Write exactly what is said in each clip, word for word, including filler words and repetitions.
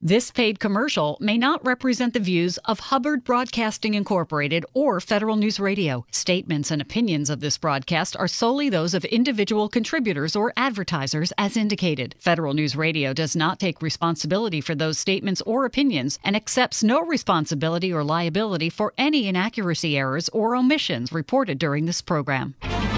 This paid commercial may not represent the views of Hubbard Broadcasting Incorporated or Federal News Radio. Statements and opinions of this broadcast are solely those of individual contributors or advertisers as indicated. Federal News Radio does not take responsibility for those statements or opinions and accepts no responsibility or liability for any inaccuracy, errors, or omissions reported during this program.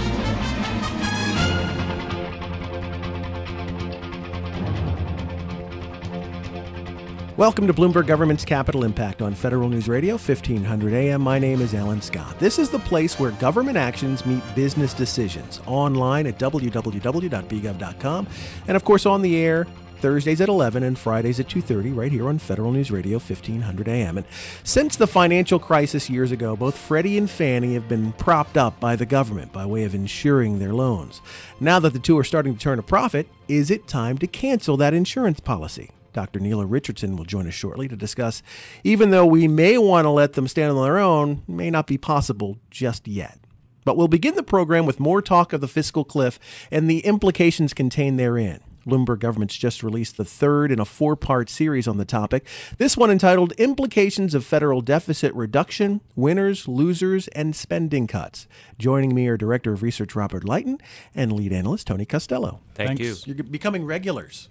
Welcome to Bloomberg Government's Capital Impact on Federal News Radio, fifteen hundred A M. My name is Alan Scott. This is the place where government actions meet business decisions. Online at w w w dot b gov dot com. And of course on the air Thursdays at eleven and Fridays at two thirty right here on Federal News Radio, fifteen hundred A M. And since the financial crisis years ago, both Freddie and Fannie have been propped up by the government by way of insuring their loans. Now that the two are starting to turn a profit, is it time to cancel that insurance policy? Doctor Neela Richardson will join us shortly to discuss, even though we may want to let them stand on their own, may not be possible just yet. But we'll begin the program with more talk of the fiscal cliff and the implications contained therein. Bloomberg Government's just released the third in a four-part series on the topic. This one entitled Implications of Federal Deficit Reduction, Winners, Losers, and Spending Cuts. Joining me are Director of Research Robert Lighton and Lead Analyst Tony Costello. Thank Thanks. you. You're becoming regulars.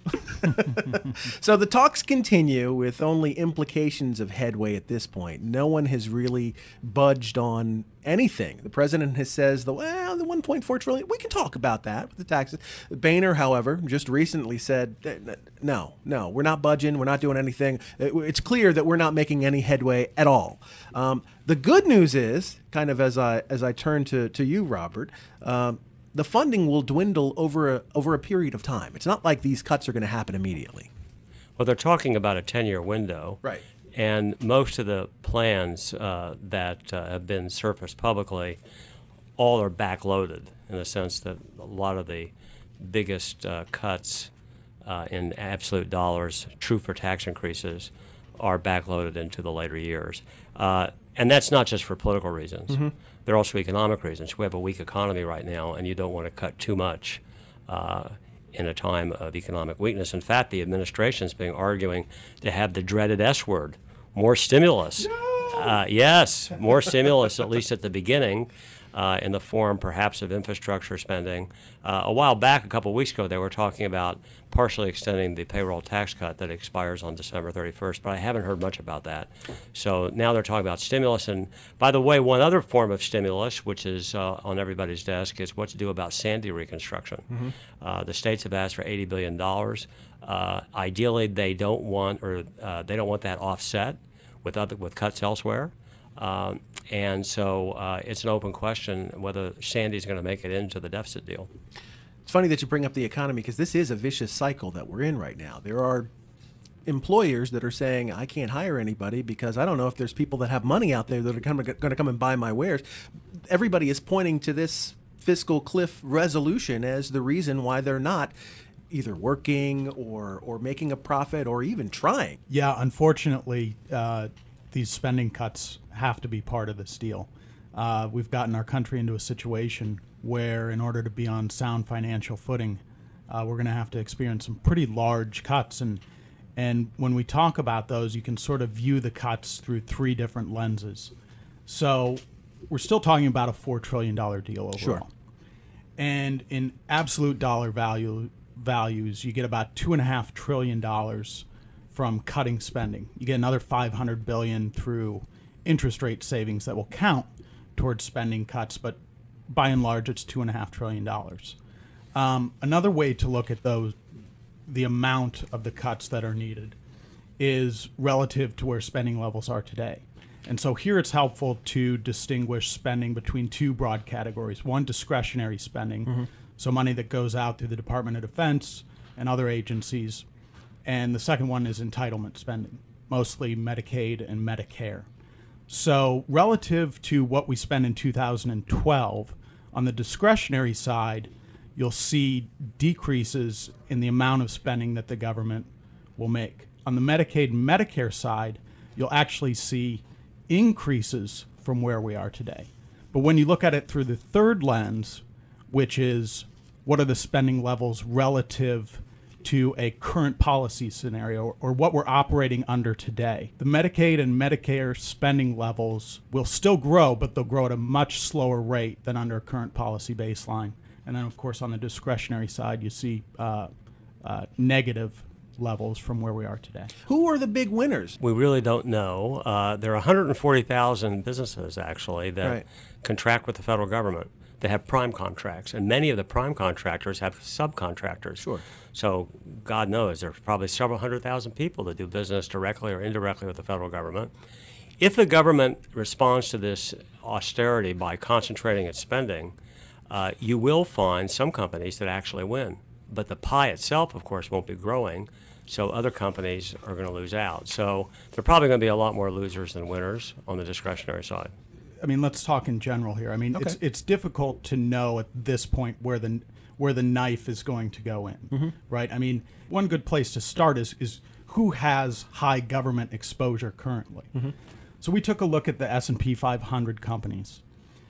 So the talks continue with only implications of headway at this point. No one has really budged on anything. The president has says, the, well, the one point four trillion dollars, we can talk about that with the taxes. Boehner, however, just recently said, no, no, we're not budging. We're not doing anything. It's clear that we're not making any headway at all. Um, the good news is, kind of as I as I turn to, to you, Robert, um, the funding will dwindle over a, over a period of time. It's not like these cuts are going to happen immediately. Well, they're talking about a ten-year window. Right. And most of the plans uh, that uh, have been surfaced publicly, all are backloaded in the sense that a lot of the biggest uh, cuts uh, in absolute dollars, true for tax increases, are backloaded into the later years. Uh, and that's not just for political reasons. Mm-hmm. There are also economic reasons. We have a weak economy right now, and you don't want to cut too much uh, in a time of economic weakness. In fact, the administration's been arguing to have the dreaded S word, more stimulus. No! Uh, yes, more stimulus, at least at the beginning, uh, in the form perhaps of infrastructure spending. Uh, a while back, a couple of weeks ago, they were talking about partially extending the payroll tax cut that expires on December thirty-first, but I haven't heard much about that. So now they're talking about stimulus. And by the way, one other form of stimulus, which is uh, on everybody's desk, is what to do about Sandy reconstruction. Mm-hmm. Uh, the states have asked for eighty billion dollars. Uh, ideally, they don't want, or uh, they don't want that offset with other with cuts elsewhere. Um, and so uh, it's an open question whether Sandy's going to make it into the deficit deal. It's funny that you bring up the economy because this is a vicious cycle that we're in right now. There are employers that are saying, I can't hire anybody because I don't know if there's people that have money out there that are going to come and buy my wares. Everybody is pointing to this fiscal cliff resolution as the reason why they're not either working or or making a profit or even trying. Yeah, unfortunately, uh, these spending cuts have to be part of this deal. Uh, we've gotten our country into a situation where in order to be on sound financial footing, uh, we're going to have to experience some pretty large cuts. And and when we talk about those, you can sort of view the cuts through three different lenses. So we're still talking about a four trillion dollars deal overall. Sure. And in absolute dollar value values, you get about two and a half trillion dollars from cutting spending. You get another five hundred billion dollars through interest rate savings that will count towards spending cuts, but by and large, it's two and a half trillion dollars. Um, another way to look at those, the amount of the cuts that are needed, is relative to where spending levels are today. And so here it's helpful to distinguish spending between two broad categories. One, discretionary spending, mm-hmm. so money that goes out through the Department of Defense and other agencies. And the second one is entitlement spending, mostly Medicaid and Medicare. So relative to what we spent in two thousand twelve, on the discretionary side, you'll see decreases in the amount of spending that the government will make. On the Medicaid and Medicare side, you'll actually see increases from where we are today. But when you look at it through the third lens, which is what are the spending levels relative to a current policy scenario, or what we're operating under today. The Medicaid and Medicare spending levels will still grow, but they'll grow at a much slower rate than under a current policy baseline. And then, of course, on the discretionary side, you see uh, uh, negative levels from where we are today. Who are the big winners? We really don't know. Uh, there are one hundred forty thousand businesses, actually, that Right. contract with the federal government. They have prime contracts, and many of the prime contractors have subcontractors. Sure. So God knows there's probably several hundred thousand people that do business directly or indirectly with the federal government. If the government responds to this austerity by concentrating its spending, uh, you will find some companies that actually win. But the pie itself, of course, won't be growing, so other companies are going to lose out. So there are probably going to be a lot more losers than winners on the discretionary side. I mean, let's talk in general here. I mean, Okay. it's it's difficult to know at this point where the where the knife is going to go in, Mm-hmm. right? I mean, one good place to start is is who has high government exposure currently. Mm-hmm. So we took a look at the S and P five hundred companies,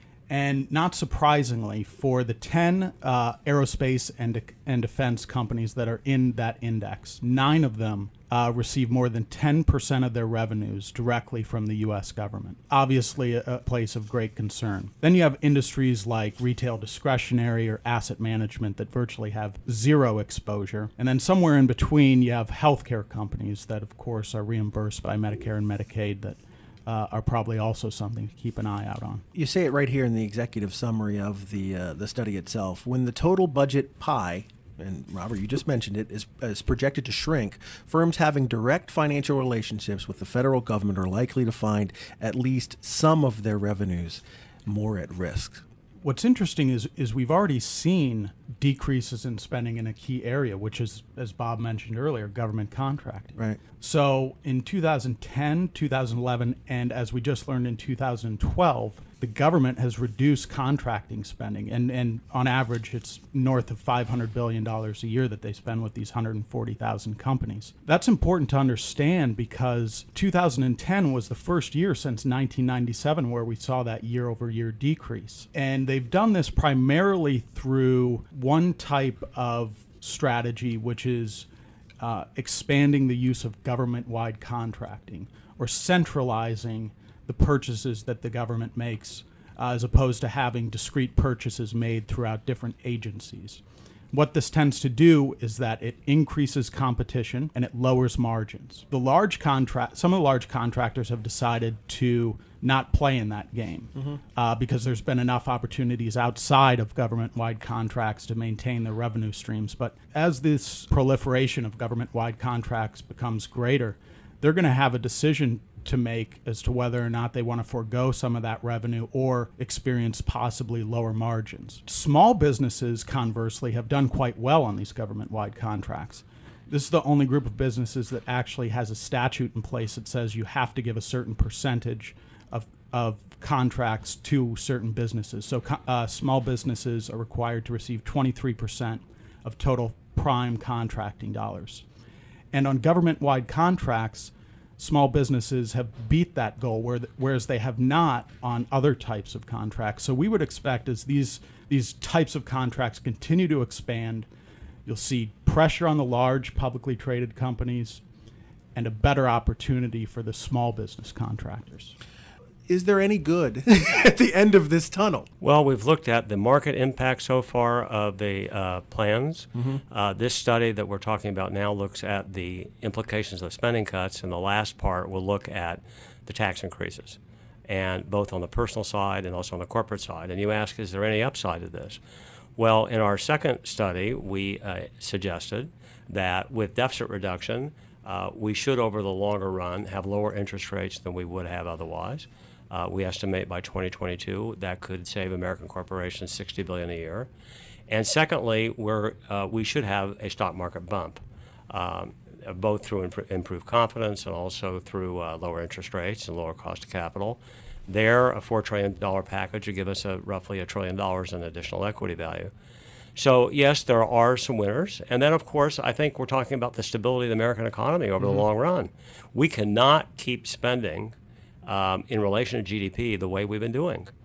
and not surprisingly, for the ten uh, aerospace and and defense companies that are in that index, nine of them uh, receive more than ten percent of their revenues directly from the U S government. Obviously, a, a place of great concern. Then you have industries like retail discretionary or asset management that virtually have zero exposure. And then somewhere in between, you have healthcare companies that, of course, are reimbursed by Medicare and Medicaid that Uh, are probably also something to keep an eye out on. You say it right here in the executive summary of the uh, the study itself. When the total budget pie, and Robert, you just mentioned it, is, is projected to shrink, firms having direct financial relationships with the federal government are likely to find at least some of their revenues more at risk. What's interesting is is we've already seen decreases in spending in a key area, which is, as Bob mentioned earlier, government contracting. Right. So in two thousand ten, two thousand eleven, and as we just learned in two thousand twelve, the government has reduced contracting spending, and, and on average, it's north of five hundred billion dollars a year that they spend with these one hundred forty thousand companies. That's important to understand because two thousand ten was the first year since nineteen ninety-seven where we saw that year-over-year decrease. And they've done this primarily through one type of strategy, which is uh, expanding the use of government-wide contracting, or centralizing the purchases that the government makes, uh, as opposed to having discrete purchases made throughout different agencies. What this tends to do is that it increases competition and it lowers margins. The large contract, some of the large contractors have decided to not play in that game mm-hmm. uh, because there's been enough opportunities outside of government-wide contracts to maintain their revenue streams. But as this proliferation of government-wide contracts becomes greater, they're going to have a decision to make as to whether or not they want to forego some of that revenue or experience possibly lower margins. Small businesses, conversely, have done quite well on these government-wide contracts. This is the only group of businesses that actually has a statute in place that says you have to give a certain percentage of, of contracts to certain businesses. So uh, small businesses are required to receive twenty-three percent of total prime contracting dollars. And on government-wide contracts, small businesses have beat that goal, whereas they have not on other types of contracts. So we would expect as these these types of contracts continue to expand, you'll see pressure on the large publicly traded companies and a better opportunity for the small business contractors. Is there any good at the end of this tunnel? Well, we've looked at the market impact so far of the uh, plans. Mm-hmm. Uh, this study that we're talking about now looks at the implications of spending cuts, and the last part will look at the tax increases, and both on the personal side and also on the corporate side. And you ask, is there any upside to this? Well, in our second study, we uh, suggested that with deficit reduction, uh, we should, over the longer run, have lower interest rates than we would have otherwise. Uh, we estimate by twenty twenty-two that could save American corporations sixty billion dollars a year. And secondly, we're, uh, we should have a stock market bump, um, both through imp- improved confidence and also through uh, lower interest rates and lower cost of capital. There, a four trillion dollars package would give us a, roughly a trillion dollars in additional equity value. So, yes, there are some winners. And then, of course, I think we're talking about the stability of the American economy over mm-hmm. the long run. We cannot keep spending Um, in relation to G D P the way we've been doing.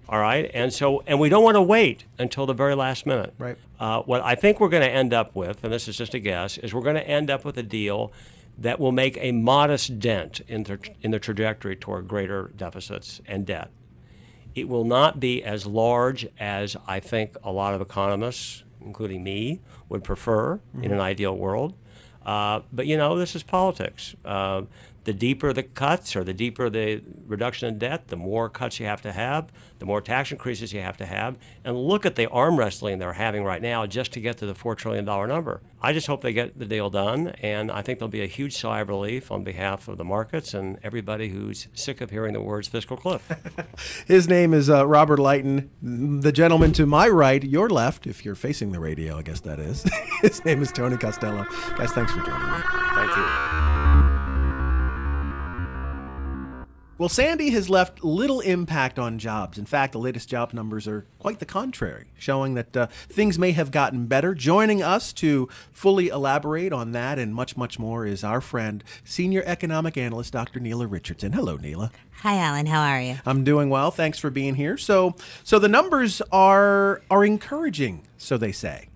All right, and so and we don't want to wait until the very last minute. Right. Uh, what I think we're going to end up with, and this is just a guess, is we're going to end up with a deal that will make a modest dent in the in the trajectory toward greater deficits and debt. It will not be as large as I think a lot of economists, including me, would prefer mm-hmm. in an ideal world. Uh, but you know, this is politics. Uh, The deeper the cuts or the deeper the reduction in debt, the more cuts you have to have, the more tax increases you have to have. And look at the arm wrestling they're having right now just to get to the four trillion dollars number. I just hope they get the deal done, and I think there'll be a huge sigh of relief on behalf of the markets and everybody who's sick of hearing the words fiscal cliff. His name is uh, Robert Leighton. The gentleman to my right, your left, if you're facing the radio, I guess that is. His name is Tony Costello. Guys, thanks for joining me. Thank you. Well, Sandy has left little impact on jobs. In fact, the latest job numbers are quite the contrary, showing that uh, things may have gotten better. Joining us to fully elaborate on that and much, much more is our friend, Senior Economic Analyst, Doctor Neela Richardson. Hello, Neela. Hi, Alan. How are you? I'm doing well. Thanks for being here. So, so the numbers are are encouraging, so they say.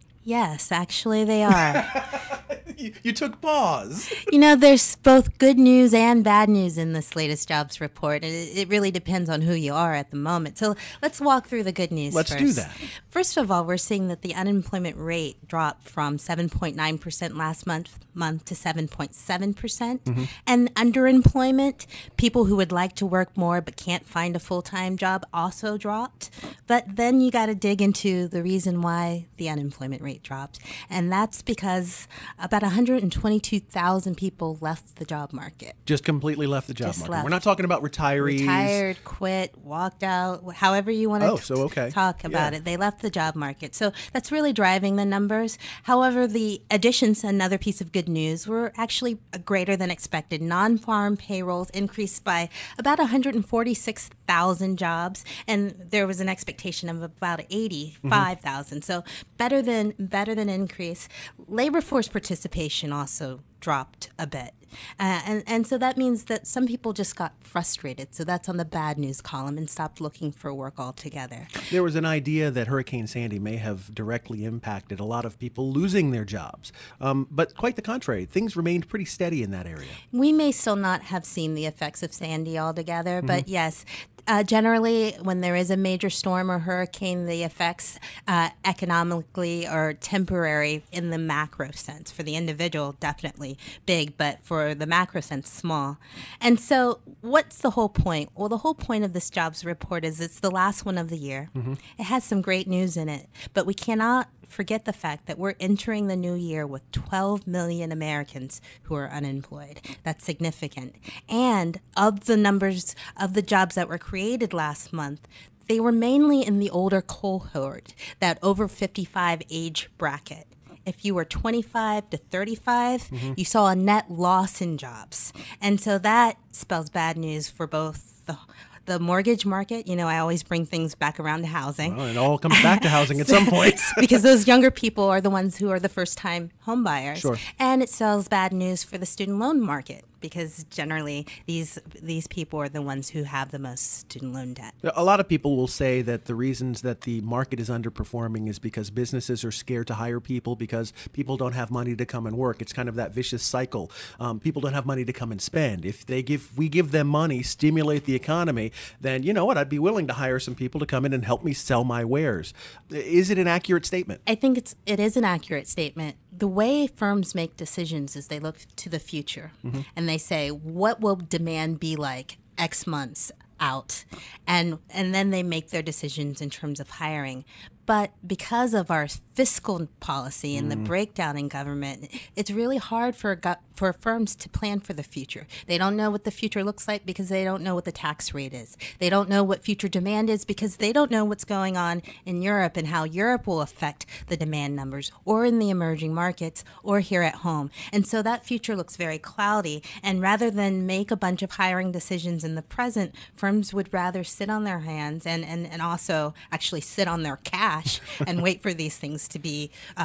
Yes, actually they are. you, you took pause. You know, there's both good news and bad news in this latest jobs report. It, it really depends on who you are at the moment. So let's walk through the good news Let's first. do that. First of all, we're seeing that the unemployment rate dropped from seven point nine percent last month, month to seven point seven percent. Mm-hmm. And underemployment, people who would like to work more but can't find a full-time job, also dropped. But then you got to dig into the reason why the unemployment rate dropped. And that's because about one hundred twenty-two thousand people left the job market. Just completely left the job Just market. left. We're not talking about retirees. Retired, quit, walked out, however you want to Oh, so okay. talk about Yeah. it. They left the job market. So that's really driving the numbers. However, the additions, another piece of good news, were actually greater than expected. Non-farm payrolls increased by about one hundred forty-six thousand jobs, and there was an expectation of about eighty-five thousand. Mm-hmm. So better than better than increase. Labor force participation also dropped a bit. Uh, and, and so that means that some people just got frustrated. So that's on the bad news column and stopped looking for work altogether. There was an idea that Hurricane Sandy may have directly impacted a lot of people losing their jobs. Um, but quite the contrary, things remained pretty steady in that area. We may still not have seen the effects of Sandy altogether, Mm-hmm. but yes, Uh, generally, when there is a major storm or hurricane, the effects uh, economically are temporary in the macro sense. For the individual, definitely big, but for the macro sense, small. And so what's the whole point? Well, the whole point of this jobs report is it's the last one of the year. Mm-hmm. It has some great news in it, but we cannot forget the fact that we're entering the new year with twelve million Americans who are unemployed. That's significant. And of the numbers of the jobs that were created last month, they were mainly in the older cohort, that over fifty-five age bracket. If you were twenty-five to thirty-five, mm-hmm. you saw a net loss in jobs. And so that spells bad news for both the The mortgage market. You know, I always bring things back around to housing. Well, it all comes back to housing at some point. Because those younger people are the ones who are the first-time home buyers. Sure. And it sells bad news for the student loan market, because generally these these people are the ones who have the most student loan debt. A lot of people will say that the reasons that the market is underperforming is because businesses are scared to hire people because people don't have money to come and work. It's kind of that vicious cycle. Um, people don't have money to come and spend. If they give, we give them money, stimulate the economy, then you know what? I'd be willing to hire some people to come in and help me sell my wares. Is it an accurate statement? I think it's it is an accurate statement. The way firms make decisions is they look to the future, mm-hmm. and they say, what will demand be like X months out? And and then they make their decisions in terms of hiring. But because of our fiscal policy and mm. the breakdown in government, it's really hard for go- for firms to plan for the future. They don't know what the future looks like because they don't know what the tax rate is. They don't know what future demand is because they don't know what's going on in Europe and how Europe will affect the demand numbers, or in the emerging markets, or here at home. And so that future looks very cloudy. And rather than make a bunch of hiring decisions in the present, firms would rather sit on their hands and, and, and also actually sit on their cash and wait for these things to be uh,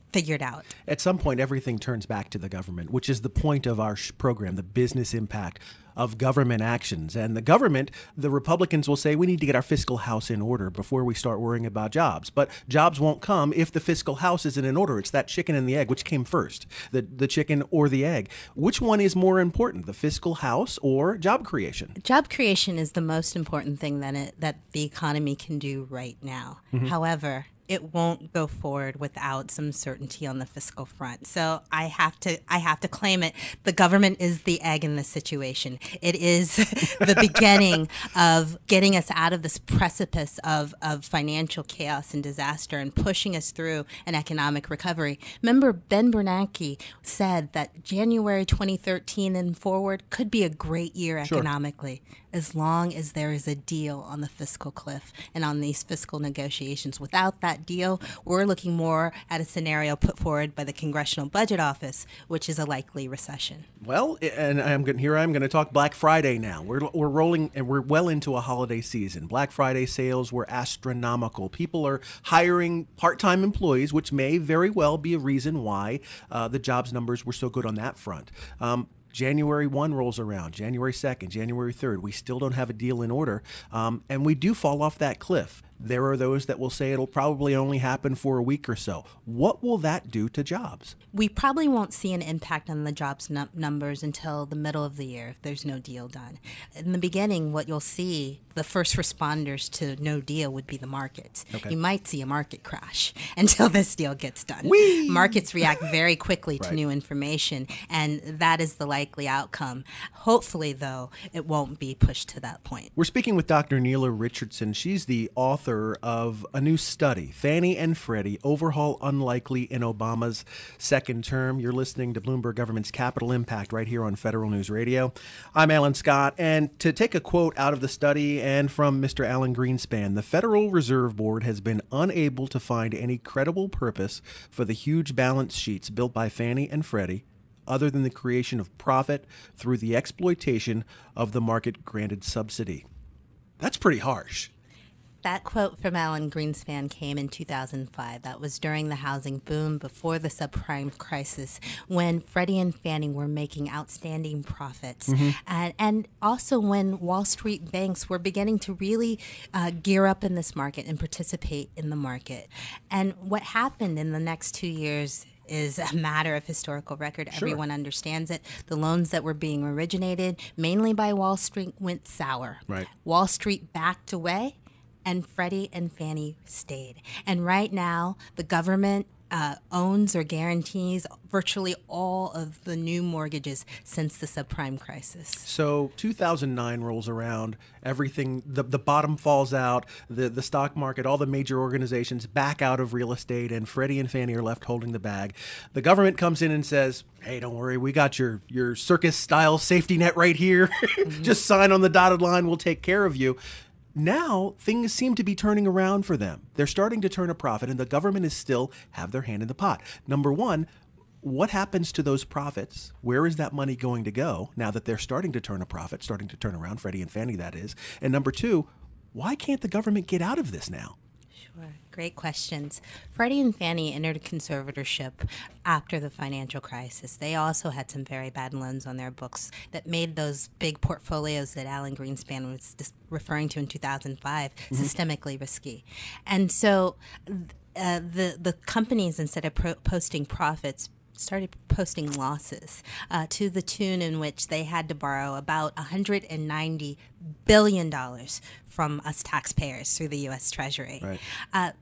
figured out. At some point, everything turns back to the government, which is the point of our sh- program, the business impact of government actions. And the government, the Republicans will say, we need to get our fiscal house in order before we start worrying about jobs. But jobs won't come if the fiscal house isn't in order. It's that chicken and the egg. Which came first, the, the chicken or the egg? Which one is more important, the fiscal house or job creation? Job creation is the most important thing that it, that the economy can do right now. Mm-hmm. However, it won't go forward without some certainty on the fiscal front. So I have to I have to claim it. The government is the egg in this situation. It is the beginning of getting us out of this precipice of, of financial chaos and disaster and pushing us through an economic recovery. Remember, Ben Bernanke said that January twenty thirteen and forward could be a great year Sure. economically, as long as there is a deal on the fiscal cliff and on these fiscal negotiations. Without that deal, we're looking more at a scenario put forward by the Congressional Budget Office, which is a likely recession. Well, and I'm going here. I'm going to talk Black Friday now. We're we're rolling and we're well into a holiday season. Black Friday sales were astronomical. People are hiring part-time employees, which may very well be a reason why uh, the jobs numbers were so good on that front. Um, January first rolls around, January second, January third. We still don't have a deal in order, um, and we do fall off that cliff. There are those that will say it'll probably only happen for a week or so. What will that do to jobs? We probably won't see an impact on the jobs num- numbers until the middle of the year if there's no deal done. In the beginning, what you'll see, the first responders to no deal would be the markets. Okay. You might see a market crash until this deal gets done. Whee! Markets react very quickly to Right. new information, and that is the likely outcome. Hopefully, though, it won't be pushed to that point. We're speaking with Doctor Neela Richardson. She's the author of a new study, Fannie and Freddie, Overhaul Unlikely in Obama's Second Term. You're listening to Bloomberg Government's Capital Impact right here on Federal News Radio. I'm Alan Scott, and to take a quote out of the study and from Mister Alan Greenspan, the Federal Reserve Board has been unable to find any credible purpose for the huge balance sheets built by Fannie and Freddie other than the creation of profit through the exploitation of the market-granted subsidy. That's pretty harsh. That quote from Alan Greenspan came in two thousand five. That was during the housing boom before the subprime crisis, when Freddie and Fannie were making outstanding profits. Mm-hmm. And, and also when Wall Street banks were beginning to really uh, gear up in this market and participate in the market. And what happened in the next two years is a matter of historical record. Sure. Everyone understands it. The loans that were being originated, mainly by Wall Street, went sour. Right. Wall Street backed away, and Freddie and Fannie stayed. And right now, the government uh, owns or guarantees virtually all of the new mortgages since the subprime crisis. So two thousand nine rolls around, everything, the, the bottom falls out, the, the stock market, all the major organizations back out of real estate, and Freddie and Fannie are left holding the bag. The government comes in and says, hey, don't worry, we got your, your circus-style safety net right here. Mm-hmm. Just sign on the dotted line, we'll take care of you. Now, things seem to be turning around for them. They're starting to turn a profit, and the government is still have their hand in the pot. Number one, what happens to those profits? Where is that money going to go now that they're starting to turn a profit, starting to turn around, Freddie and Fannie, that is? And number two, why can't the government get out of this now? Sure. Great questions. Freddie and Fannie entered conservatorship after the financial crisis. They also had some very bad loans on their books that made those big portfolios that Alan Greenspan was just referring to in two thousand five mm-hmm. systemically risky. And so uh, the, the companies, instead of pro- posting profits, started posting losses uh, to the tune in which they had to borrow about one hundred ninety billion dollars from us taxpayers through the U S Treasury. Right. Uh,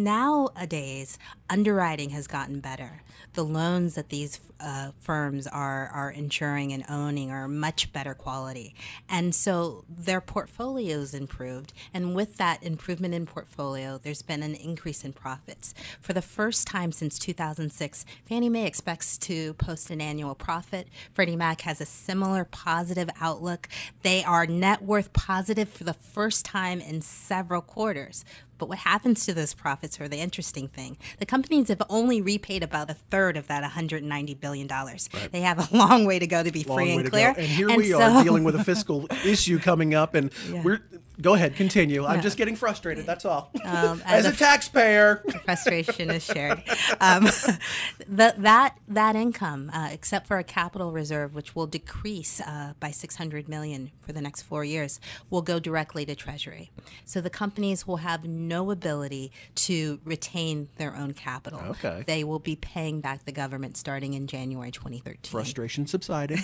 nowadays, underwriting has gotten better. The loans that these uh, firms are, are insuring and owning are much better quality. And so their portfolios improved. And with that improvement in portfolio, there's been an increase in profits. For the first time since two thousand six, Fannie Mae expects to post an annual profit. Freddie Mac has a similar positive outlook. They are net worth positive for the first time in several quarters. But what happens to those profits are the interesting thing. The companies have only repaid about a third of that one hundred ninety billion dollars. Right. They have a long way to go to be long free way and to clear. Go. And here and we so, are dealing with a fiscal issue coming up, and yeah. we're Go ahead, continue. I'm No. just getting frustrated, that's all. Um, as, as a, a- taxpayer. Frustration is shared. Um, the, that that income, uh, except for a capital reserve, which will decrease uh, by six hundred million dollars for the next four years, will go directly to Treasury. So the companies will have no ability to retain their own capital. Okay. They will be paying back the government starting in January twenty thirteen. Frustration subsiding.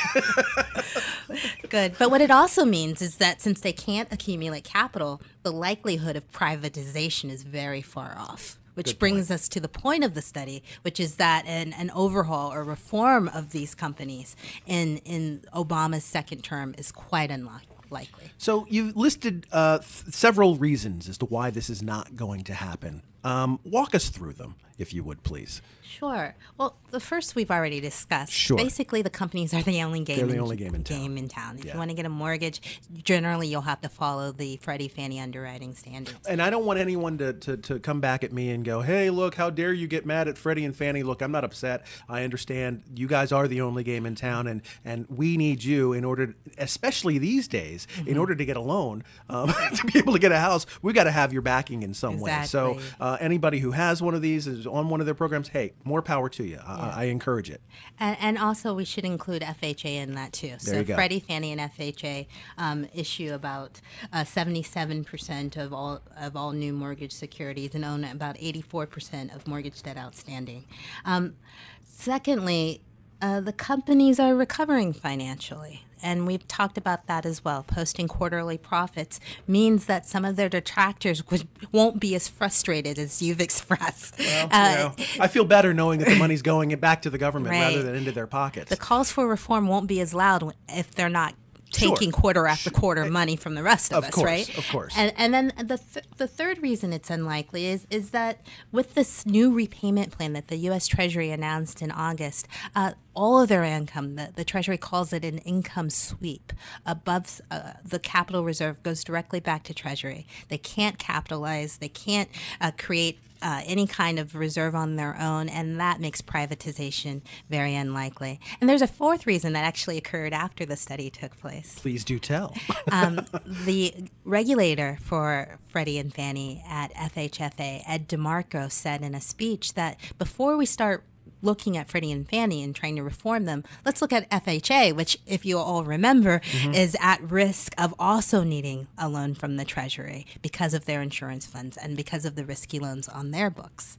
Good. But what it also means is that since they can't accumulate capital, the likelihood of privatization is very far off. Which Good brings us to the point of the study, which is that an, an overhaul or reform of these companies in, in Obama's second term is quite unlikely. So you've listed uh, th- several reasons as to why this is not going to happen. Um, walk us through them, if you would, please. Sure. Well, the first we've already discussed. Sure. Basically, the companies are the only game. They're the in, only game in town. Game in town. If Yeah. you want to get a mortgage, generally you'll have to follow the Freddie Fannie underwriting standards. And I don't want anyone to, to, to come back at me and go, hey, look, how dare you get mad at Freddie and Fannie? Look, I'm not upset. I understand you guys are the only game in town, and, and we need you in order, to, especially these days, mm-hmm. in order to get a loan, um, to be able to get a house, we got to have your backing in some way. So Exactly. uh, anybody who has one of these, is on one of their programs, hey, more power to you. I, I encourage it. And, and also, we should include F H A in that too. There so you go. Freddie, Fannie, and F H A um, issue about uh, seventy-seven percent of all of all new mortgage securities and own about eighty-four percent of mortgage debt outstanding. Um, secondly, uh, the companies are recovering financially. And we've talked about that as well. Posting quarterly profits means that some of their detractors would, won't be as frustrated as you've expressed. Well, Uh, you know, I feel better knowing that the money's going back to the government Right. rather than into their pockets. The calls for reform won't be as loud if they're not Sure. taking quarter after quarter money from the rest of, Of us, course, right? of course. And, and then the th- the third reason it's unlikely is is that with this new repayment plan that the U S Treasury announced in August, uh, all of their income, the, the Treasury calls it an income sweep, above uh, the capital reserve goes directly back to Treasury. They can't capitalize. They can't uh, create Uh, any kind of reserve on their own, and that makes privatization very unlikely. And there's a fourth reason that actually occurred after the study took place. Please do tell. Um, the regulator for Freddie and Fannie at F H F A, Ed DeMarco, said in a speech that before we start looking at Freddie and Fannie and trying to reform them, let's look at F H A, which, if you all remember, mm-hmm. is at risk of also needing a loan from the Treasury because of their insurance funds and because of the risky loans on their books.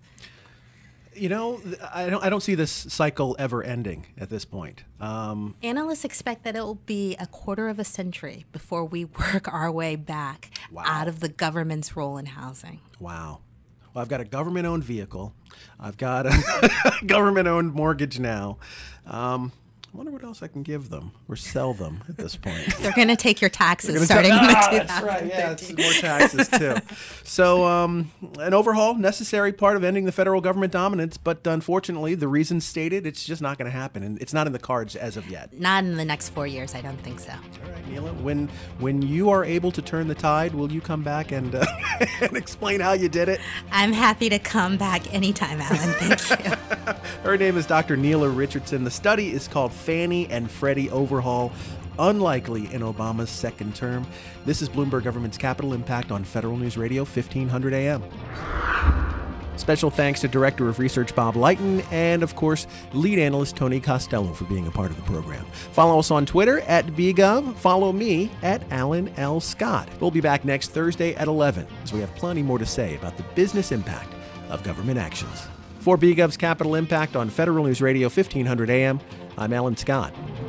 You know, I don't. I don't see this cycle ever ending at this point. Um, Analysts expect that it will be a quarter of a century before we work our way back Wow. out of the government's role in housing. wow. Well, I've got a government-owned vehicle. I've got a government-owned mortgage now. Um, I wonder what else I can give them or sell them at this point. They're going to take your taxes Gonna starting tell- in the Ah, two that's thousand right. thirteen. Yeah, it's more taxes too. So, um, an overhaul, necessary part of ending the federal government dominance, but unfortunately, the reasons stated, it's just not going to happen, and it's not in the cards as of yet. Not in the next four years, I don't think so. All right, Neela, when when you are able to turn the tide, will you come back and, uh, and explain how you did it? I'm happy to come back anytime, Alan. Thank you. Her name is Doctor Neela Richardson. The study is called Fannie and Freddie Overhaul, Unlikely in Obama's Second Term. This is Bloomberg Government's Capital Impact on Federal News Radio, fifteen hundred A M. Special thanks to Director of Research Bob Lighton and, of course, lead analyst Tony Costello for being a part of the program. Follow us on Twitter at B Gov. Follow me at Alan L. Scott. We'll be back next Thursday at eleven as we have plenty more to say about the business impact of government actions. For B Gov's Capital Impact on Federal News Radio, fifteen hundred A M, I'm Alan Scott.